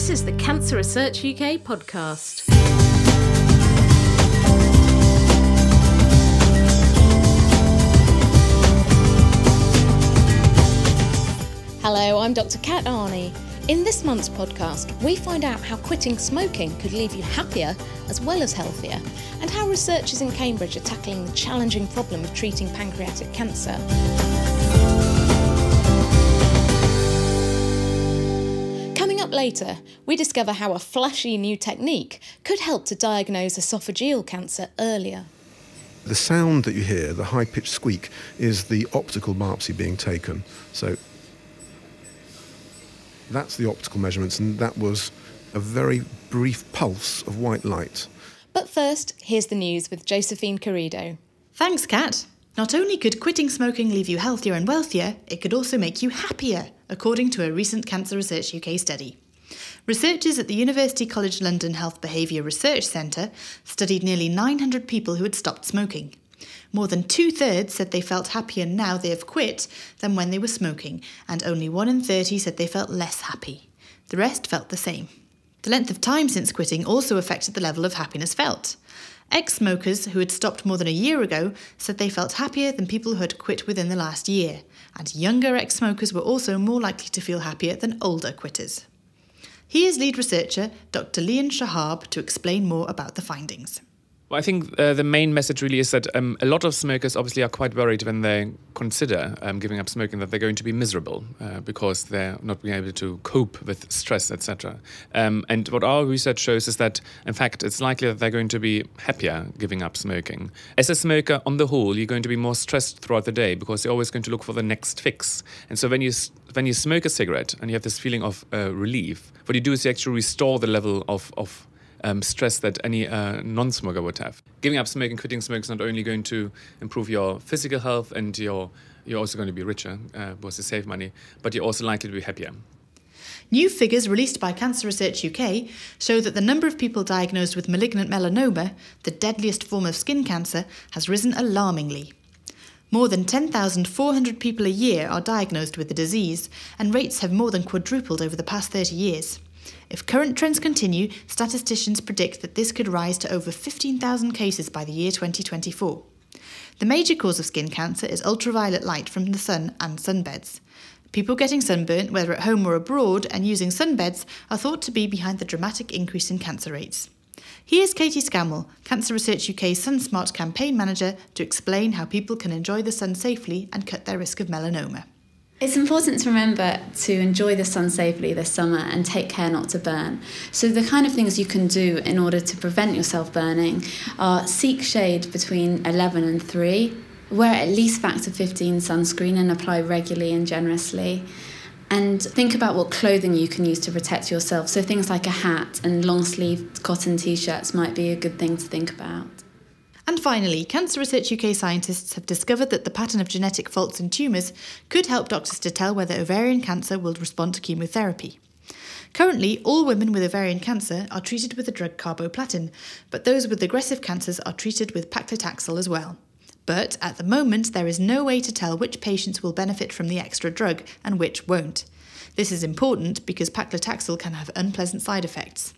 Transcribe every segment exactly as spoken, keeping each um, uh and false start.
This is the Cancer Research U K podcast. Hello, I'm Doctor Kat Arney. In this month's podcast, we find out how quitting smoking could leave you happier as well as healthier, and how researchers in Cambridge are tackling the challenging problem of treating pancreatic cancer. Coming up later, we discover how a flashy new technique could help to diagnose esophageal cancer earlier. The sound that you hear, the high-pitched squeak, is the optical biopsy being taken. So that's the optical measurements, and that was a very brief pulse of white light. But first, here's the news with Josephine Carrido. Thanks, Kat. Not only could quitting smoking leave you healthier and wealthier, it could also make you happier, according to a recent Cancer Research U K study. Researchers at the University College London Health Behaviour Research Centre studied nearly nine hundred people who had stopped smoking. More than two-thirds said they felt happier now they have quit than when they were smoking, and only one in thirty said they felt less happy. The rest felt the same. The length of time since quitting also affected the level of happiness felt. Ex-smokers who had stopped more than a year ago said they felt happier than people who had quit within the last year, and younger ex-smokers were also more likely to feel happier than older quitters. Here's lead researcher Doctor Leon Shahab to explain more about the findings. Well, I think uh, the main message really is that um, a lot of smokers obviously are quite worried when they consider um, giving up smoking that they're going to be miserable uh, because they're not being able to cope with stress, et cetera. Um, and what our research shows is that, in fact, it's likely that they're going to be happier giving up smoking. As a smoker, on the whole, you're going to be more stressed throughout the day because you're always going to look for the next fix. And so when you when you smoke a cigarette and you have this feeling of uh, relief, what you do is you actually restore the level of of Um, stress that any uh, non-smoker would have. Giving up smoking, quitting smoking is not only going to improve your physical health and your, you're also going to be richer uh, because you save money, but you're also likely to be happier. New figures released by Cancer Research U K show that the number of people diagnosed with malignant melanoma, the deadliest form of skin cancer, has risen alarmingly. More than ten thousand four hundred people a year are diagnosed with the disease, and rates have more than quadrupled over the past thirty years. If current trends continue, statisticians predict that this could rise to over fifteen thousand cases by the year twenty twenty-four. The major cause of skin cancer is ultraviolet light from the sun and sunbeds. People getting sunburnt, whether at home or abroad, and using sunbeds are thought to be behind the dramatic increase in cancer rates. Here's Katie Scammell, Cancer Research U K's SunSmart campaign manager, to explain how people can enjoy the sun safely and cut their risk of melanoma. It's important to remember to enjoy the sun safely this summer and take care not to burn. So the kind of things you can do in order to prevent yourself burning are seek shade between eleven and three, wear at least factor fifteen sunscreen and apply regularly and generously, and think about what clothing you can use to protect yourself. So things like a hat and long-sleeved cotton t-shirts might be a good thing to think about. And finally, Cancer Research U K scientists have discovered that the pattern of genetic faults in tumours could help doctors to tell whether ovarian cancer will respond to chemotherapy. Currently, all women with ovarian cancer are treated with the drug carboplatin, but those with aggressive cancers are treated with paclitaxel as well. But at the moment, there is no way to tell which patients will benefit from the extra drug and which won't. This is important because paclitaxel can have unpleasant side effects.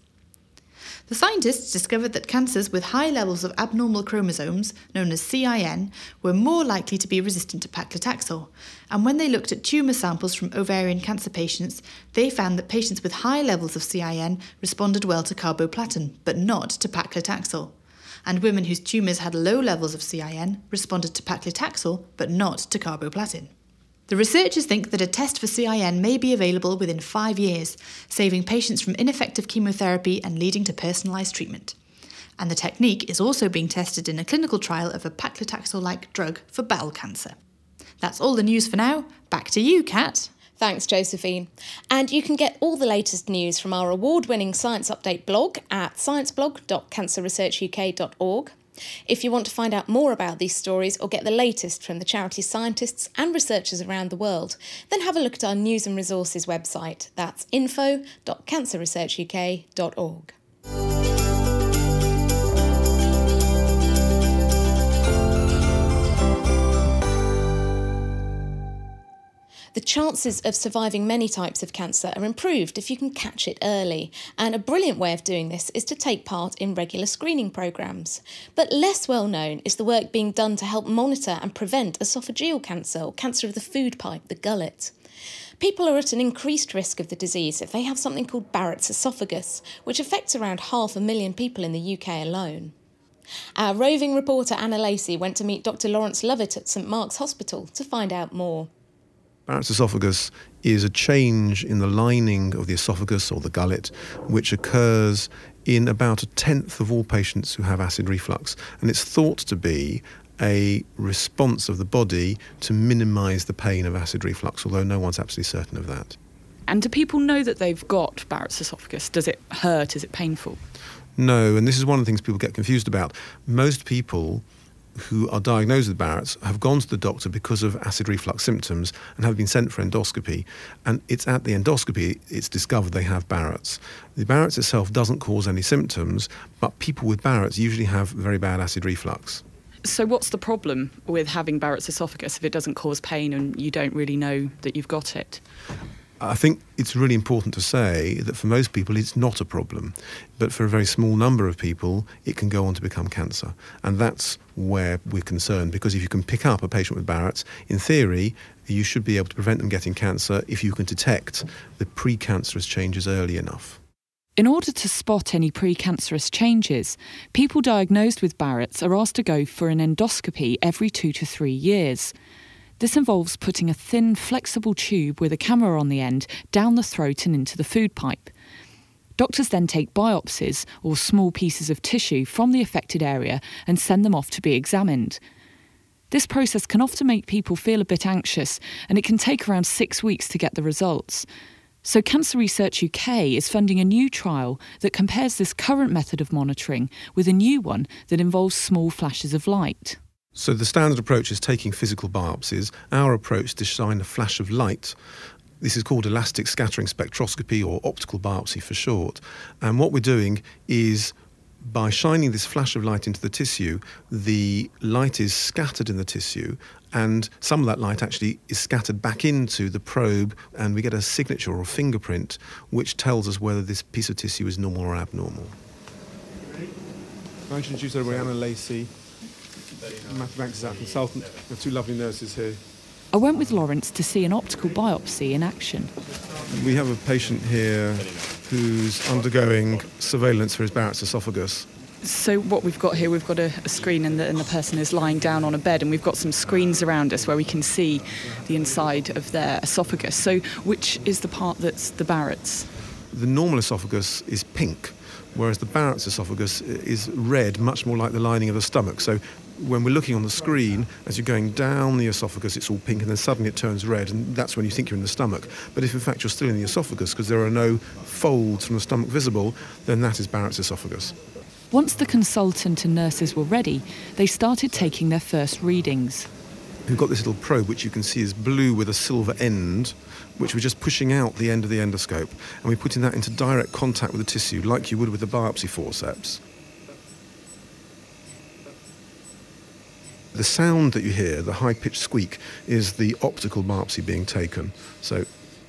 The scientists discovered that cancers with high levels of abnormal chromosomes, known as C I N, were more likely to be resistant to paclitaxel. And when they looked at tumour samples from ovarian cancer patients, they found that patients with high levels of C I N responded well to carboplatin, but not to paclitaxel. And women whose tumours had low levels of C I N responded to paclitaxel, but not to carboplatin. The researchers think that a test for C I N may be available within five years, saving patients from ineffective chemotherapy and leading to personalised treatment. And the technique is also being tested in a clinical trial of a paclitaxel-like drug for bowel cancer. That's all the news for now. Back to you, Kat. Thanks, Josephine. And you can get all the latest news from our award-winning Science Update blog at scienceblog dot cancer research u k dot org. If you want to find out more about these stories or get the latest from the charity scientists and researchers around the world, then have a look at our news and resources website. That's info dot cancer research u k dot org. The chances of surviving many types of cancer are improved if you can catch it early, and a brilliant way of doing this is to take part in regular screening programmes. But less well known is the work being done to help monitor and prevent esophageal cancer, or cancer of the food pipe, the gullet. People are at an increased risk of the disease if they have something called Barrett's esophagus, which affects around half a million people in the U K alone. Our roving reporter Anna Lacey went to meet Doctor Lawrence Lovett at St Mark's Hospital to find out more. Barrett's esophagus is a change in the lining of the esophagus or the gullet, which occurs in about a tenth of all patients who have acid reflux. And it's thought to be a response of the body to minimise the pain of acid reflux, although no one's absolutely certain of that. And do people know that they've got Barrett's esophagus? Does it hurt? Is it painful? No, and this is one of the things people get confused about. Most people who are diagnosed with Barrett's have gone to the doctor because of acid reflux symptoms and have been sent for endoscopy, and it's at the endoscopy it's discovered they have Barrett's. The Barrett's itself doesn't cause any symptoms, but people with Barrett's usually have very bad acid reflux. So what's the problem with having Barrett's esophagus if it doesn't cause pain and you don't really know that you've got it? I think it's really important to say that for most people it's not a problem, but for a very small number of people it can go on to become cancer. And that's where we're concerned, because if you can pick up a patient with Barrett's, in theory you should be able to prevent them getting cancer if you can detect the precancerous changes early enough. In order to spot any precancerous changes, people diagnosed with Barrett's are asked to go for an endoscopy every two to three years. This involves putting a thin, flexible tube with a camera on the end down the throat and into the food pipe. Doctors then take biopsies, or small pieces of tissue, from the affected area and send them off to be examined. This process can often make people feel a bit anxious, and it can take around six weeks to get the results. So Cancer Research U K is funding a new trial that compares this current method of monitoring with a new one that involves small flashes of light. So the standard approach is taking physical biopsies. Our approach is to shine a flash of light. This is called elastic scattering spectroscopy, or optical biopsy for short. And what we're doing is, by shining this flash of light into the tissue, the light is scattered in the tissue, and some of that light actually is scattered back into the probe, and we get a signature or a fingerprint which tells us whether this piece of tissue is normal or abnormal. I introduce everybody, Anna Lacey, Matthew Banks is our consultant. We have two lovely nurses here. I went with Lawrence to see an optical biopsy in action. We have a patient here who's undergoing surveillance for his Barrett's esophagus. So what we've got here, we've got a, a screen and the, and the person is lying down on a bed, and we've got some screens around us where we can see the inside of their esophagus. So which is the part that's the Barrett's? The normal esophagus is pink, whereas the Barrett's esophagus is red, much more like the lining of the stomach. So when we're looking on the screen, as you're going down the esophagus, it's all pink, and then suddenly it turns red, and that's when you think you're in the stomach. But if in fact you're still in the esophagus because there are no folds from the stomach visible, then that is Barrett's esophagus. Once the consultant and nurses were ready, they started taking their first readings. We've got this little probe which you can see is blue with a silver end, which we're just pushing out the end of the endoscope, and we're putting that into direct contact with the tissue like you would with a biopsy forceps. The sound that you hear, the high-pitched squeak, is the optical biopsy being taken. So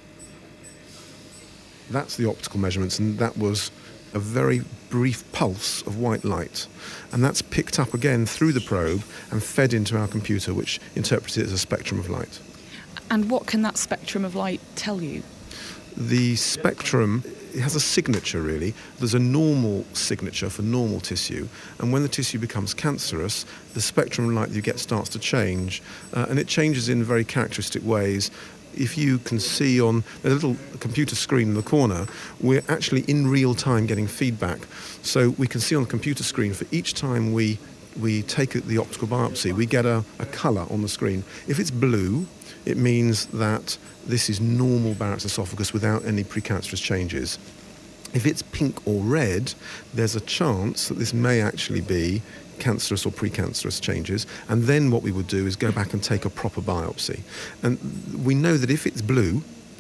that's the optical measurements, and that was a very brief pulse of white light. And that's picked up again through the probe and fed into our computer, which interprets it as a spectrum of light. And what can that spectrum of light tell you? The spectrum, it has a signature really. There's a normal signature for normal tissue, and when the tissue becomes cancerous, the spectrum of light that you get starts to change, uh, and it changes in very characteristic ways. If you can see on a little computer screen in the corner, we're actually in real time getting feedback. So we can see on the computer screen for each time we we take the optical biopsy, we get a, a colour on the screen. If it's blue, it means that this is normal Barrett's esophagus without any precancerous changes. If it's pink or red, there's a chance that this may actually be cancerous or precancerous changes, and then what we would do is go back and take a proper biopsy. And we know that if it's blue,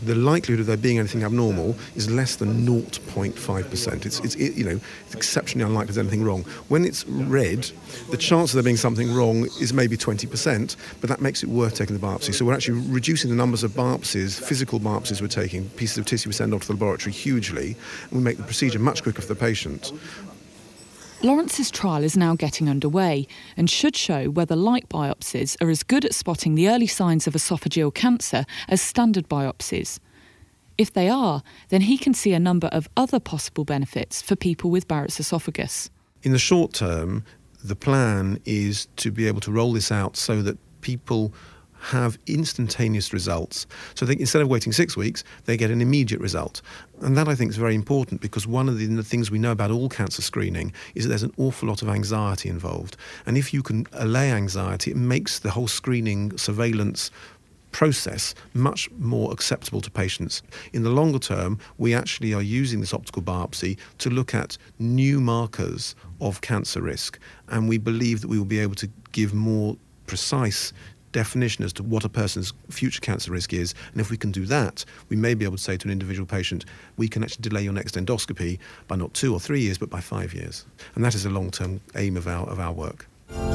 the likelihood of there being anything abnormal is less than zero point five percent. It's, it's it, you know, it's exceptionally unlikely there's anything wrong. When it's red, the chance of there being something wrong is maybe twenty percent, but that makes it worth taking the biopsy. So we're actually reducing the numbers of biopsies, physical biopsies we're taking, pieces of tissue we send off to the laboratory hugely, and we make the procedure much quicker for the patient. Lawrence's trial is now getting underway and should show whether light biopsies are as good at spotting the early signs of esophageal cancer as standard biopsies. If they are, then he can see a number of other possible benefits for people with Barrett's esophagus. In the short term, the plan is to be able to roll this out so that people have instantaneous results. So they, instead of waiting six weeks, they get an immediate result. And that, I think, is very important, because one of the, the things we know about all cancer screening is that there's an awful lot of anxiety involved. And if you can allay anxiety, it makes the whole screening surveillance process much more acceptable to patients. In the longer term, we actually are using this optical biopsy to look at new markers of cancer risk. And we believe that we will be able to give more precise definition as to what a person's future cancer risk is. And if we can do that, we may be able to say to an individual patient, we can actually delay your next endoscopy by not two or three years, but by five years. And that is a long-term aim of our, of our work.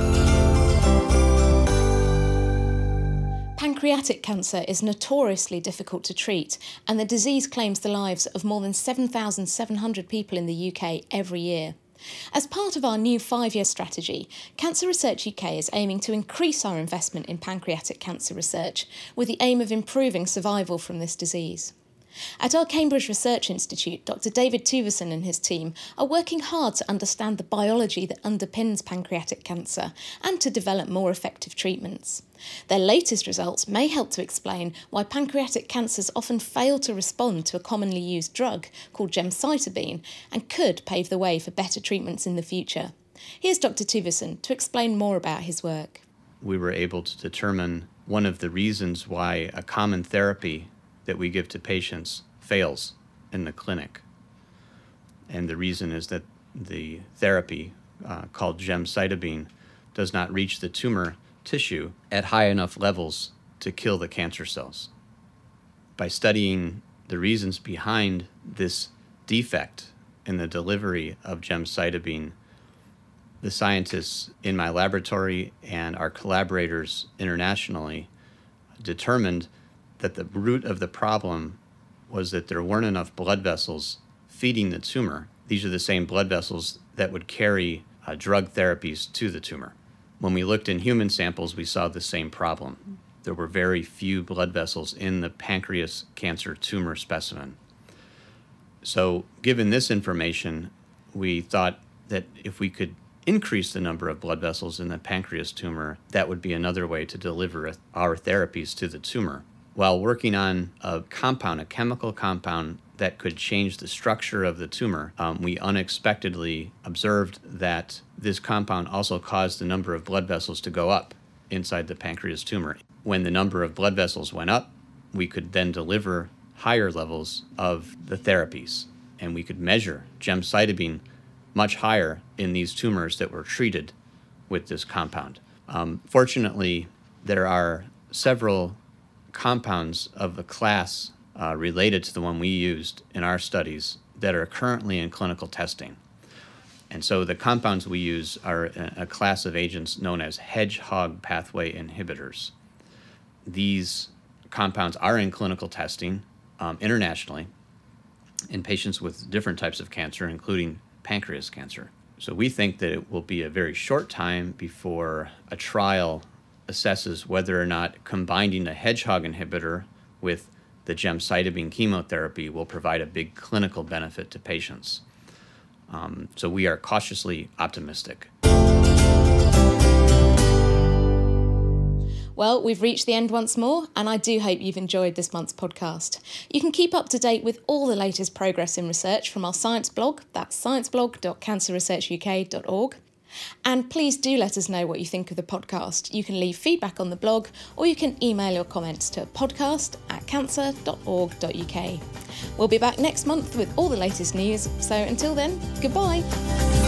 Pancreatic cancer is notoriously difficult to treat, and the disease claims the lives of more than seven thousand seven hundred people in the U K every year. As part of our new five-year strategy, Cancer Research U K is aiming to increase our investment in pancreatic cancer research with the aim of improving survival from this disease. At our Cambridge Research Institute, Doctor David Tuveson and his team are working hard to understand the biology that underpins pancreatic cancer and to develop more effective treatments. Their latest results may help to explain why pancreatic cancers often fail to respond to a commonly used drug called gemcitabine and could pave the way for better treatments in the future. Here's Doctor Tuveson to explain more about his work. We were able to determine one of the reasons why a common therapy that we give to patients fails in the clinic. And the reason is that the therapy uh, called gemcitabine does not reach the tumor tissue at high enough levels to kill the cancer cells. By studying the reasons behind this defect in the delivery of gemcitabine, the scientists in my laboratory and our collaborators internationally determined that the root of the problem was that there weren't enough blood vessels feeding the tumor. These are the same blood vessels that would carry uh, drug therapies to the tumor. When we looked in human samples, we saw the same problem. There were very few blood vessels in the pancreas cancer tumor specimen. So given this information, we thought that if we could increase the number of blood vessels in the pancreas tumor, that would be another way to deliver our therapies to the tumor. While working on a compound, a chemical compound that could change the structure of the tumor, um, we unexpectedly observed that this compound also caused the number of blood vessels to go up inside the pancreas tumor. When the number of blood vessels went up, we could then deliver higher levels of the therapies, and we could measure gemcitabine much higher in these tumors that were treated with this compound. Um, fortunately, there are several compounds of the class uh, related to the one we used in our studies that are currently in clinical testing. And so the compounds we use are a, a class of agents known as hedgehog pathway inhibitors. These compounds are in clinical testing um, internationally in patients with different types of cancer, including pancreas cancer. So we think that it will be a very short time before a trial assesses whether or not combining a hedgehog inhibitor with the gemcitabine chemotherapy will provide a big clinical benefit to patients. Um, so we are cautiously optimistic. Well, we've reached the end once more, and I do hope you've enjoyed this month's podcast. You can keep up to date with all the latest progress in research from our science blog, that's scienceblog dot cancer research U K dot org. And please do let us know what you think of the podcast. You can leave feedback on the blog, or you can email your comments to podcast at cancer dot org dot U K. We'll be back next month with all the latest news, so until then, goodbye.